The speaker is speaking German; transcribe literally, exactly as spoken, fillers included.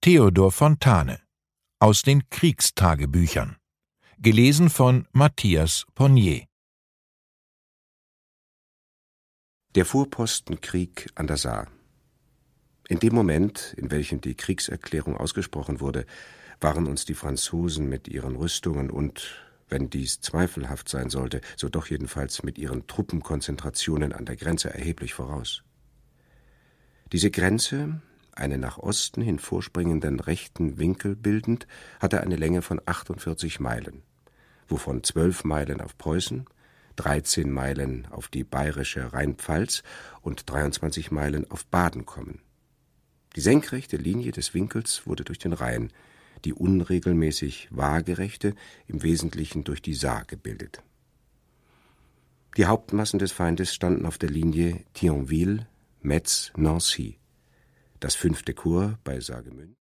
Theodor Fontane. Aus den Kriegstagebüchern. Gelesen von Matthias Ponnier. Der Vorpostenkrieg an der Saar. In dem Moment, in welchem die Kriegserklärung ausgesprochen wurde, waren uns die Franzosen mit ihren Rüstungen und, wenn dies zweifelhaft sein sollte, so doch jedenfalls mit ihren Truppenkonzentrationen an der Grenze erheblich voraus. Diese Grenze, eine nach Osten hin vorspringenden rechten Winkel bildend, hatte eine Länge von achtundvierzig Meilen, wovon zwölf Meilen auf Preußen, dreizehn Meilen auf die bayerische Rheinpfalz und dreiundzwanzig Meilen auf Baden kommen. Die senkrechte Linie des Winkels wurde durch den Rhein, die unregelmäßig waagerechte im Wesentlichen durch die Saar gebildet. Die Hauptmassen des Feindes standen auf der Linie Thionville, Metz, Nancy. Das fünfte Korps bei Saargemünd